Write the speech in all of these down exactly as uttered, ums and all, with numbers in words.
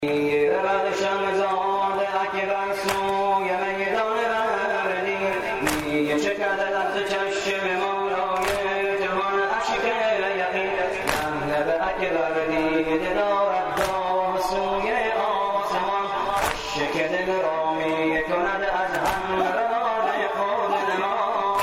ربدشم زاده اکبر سوی میدان بردی میگه چه کرده لفظ چشم مولای جهان عشق یقین نمه به اکبر دیده دارد دار سوی آسمان عشق دل را می کند از هم راد خود نما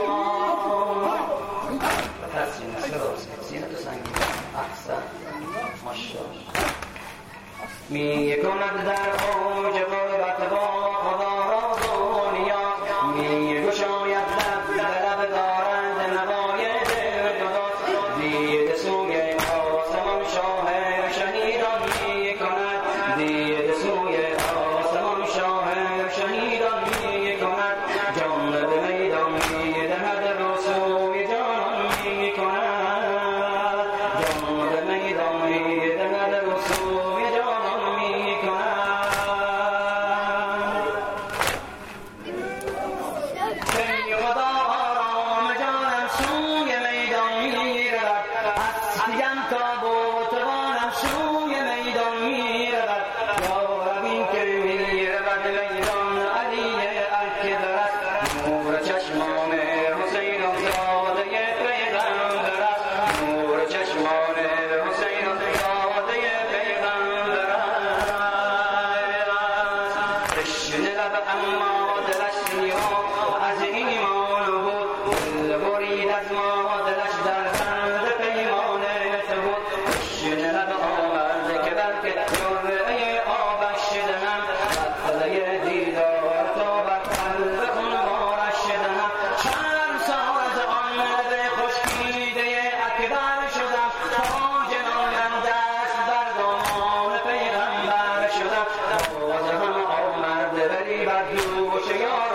تسلیم سینه تو سنگی احسن ماشاءالله می کند در اوج غربت با خدا را دنیا می گشاید لب لب دارند نوای دل جدا دید سوی آسمان شاه شهیدان می کند دید سوی آسمان شاه شهیدان می کند جان به میدان می دهد رو سوی جان می کند جان به میدان می دهد رو سوی جان اما دلش نیما از ایمان بود دل برید از ما دلش در بند پیمان تو بود شنه لب آورده که بلکه جرعه آبش شدنم قطعه دیدار تو بر قلب خونبارش شدنم چند سال از آن لب خشکیده اکبر شدم تا جنانم دست بر دامان پیغمبر شدم باز هم آمد بری بر دوش یار